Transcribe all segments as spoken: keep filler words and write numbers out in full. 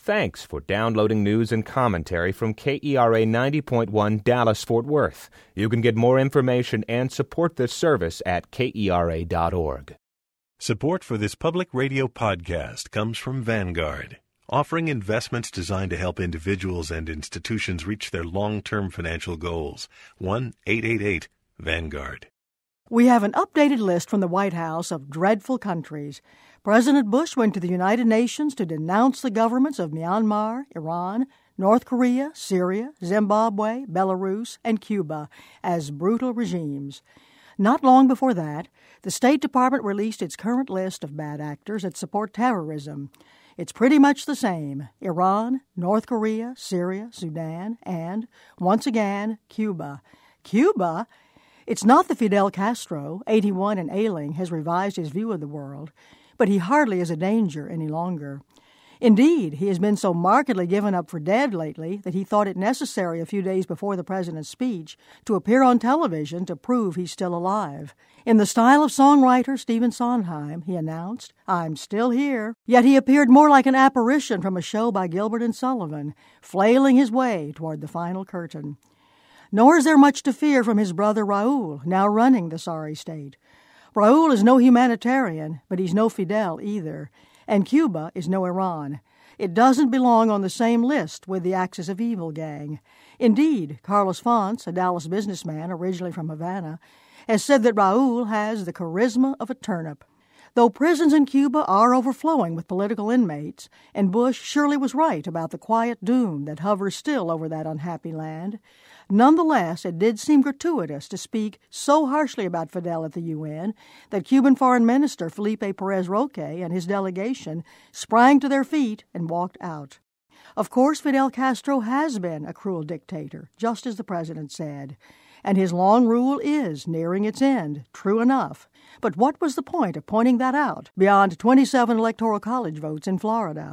Thanks for downloading news and commentary from K E R A ninety point one Dallas-Fort Worth. You can get more information and support this service at K E R A dot org. Support for this public radio podcast comes from Vanguard, offering investments designed to help individuals and institutions reach their long-term financial goals. one eight eight eight Vanguard. We have an updated list from the White House of dreadful countries. President Bush went to the United Nations to denounce the governments of Myanmar, Iran, North Korea, Syria, Zimbabwe, Belarus, and Cuba as brutal regimes. Not long before that, the State Department released its current list of bad actors that support terrorism. It's pretty much the same: Iran, North Korea, Syria, Sudan, and, once again, Cuba. Cuba? It's not that Fidel Castro, eighty-one and ailing, has revised his view of the world, but he hardly is a danger any longer. Indeed, he has been so markedly given up for dead lately that he thought it necessary a few days before the president's speech to appear on television to prove he's still alive. In the style of songwriter Stephen Sondheim, he announced, "I'm still here." Yet he appeared more like an apparition from a show by Gilbert and Sullivan, flailing his way toward the final curtain. Nor is there much to fear from his brother Raul, now running the sorry state. Raul is no humanitarian, but he's no Fidel either, and Cuba is no Iran. It doesn't belong on the same list with the Axis of Evil gang. Indeed, Carlos Fonts, a Dallas businessman originally from Havana, has said that Raul has the charisma of a turnip. Though prisons in Cuba are overflowing with political inmates, and Bush surely was right about the quiet doom that hovers still over that unhappy land, nonetheless it did seem gratuitous to speak so harshly about Fidel at the U N that Cuban Foreign Minister Felipe Perez Roque and his delegation sprang to their feet and walked out. Of course, Fidel Castro has been a cruel dictator, just as the president said, and his long rule is nearing its end, true enough. But what was the point of pointing that out beyond twenty-seven Electoral College votes in Florida?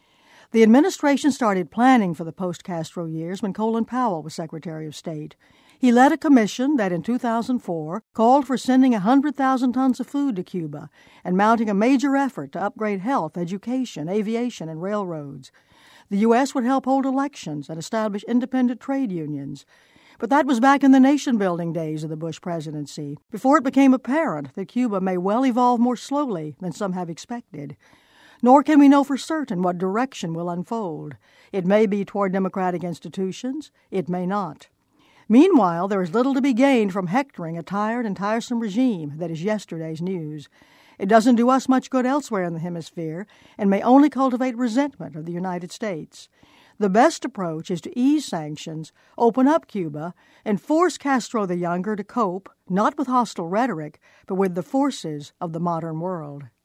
The administration started planning for the post-Castro years when Colin Powell was Secretary of State. He led a commission that in two thousand four called for sending one hundred thousand tons of food to Cuba and mounting a major effort to upgrade health, education, aviation, and railroads. The U S would help hold elections and establish independent trade unions. But that was back in the nation-building days of the Bush presidency, before it became apparent that Cuba may well evolve more slowly than some have expected. Nor can we know for certain what direction will unfold. It may be toward democratic institutions, it may not. Meanwhile, there is little to be gained from hectoring a tired and tiresome regime that is yesterday's news. It doesn't do us much good elsewhere in the hemisphere and may only cultivate resentment of the United States. The best approach is to ease sanctions, open up Cuba, and force Castro the Younger to cope, not with hostile rhetoric, but with the forces of the modern world.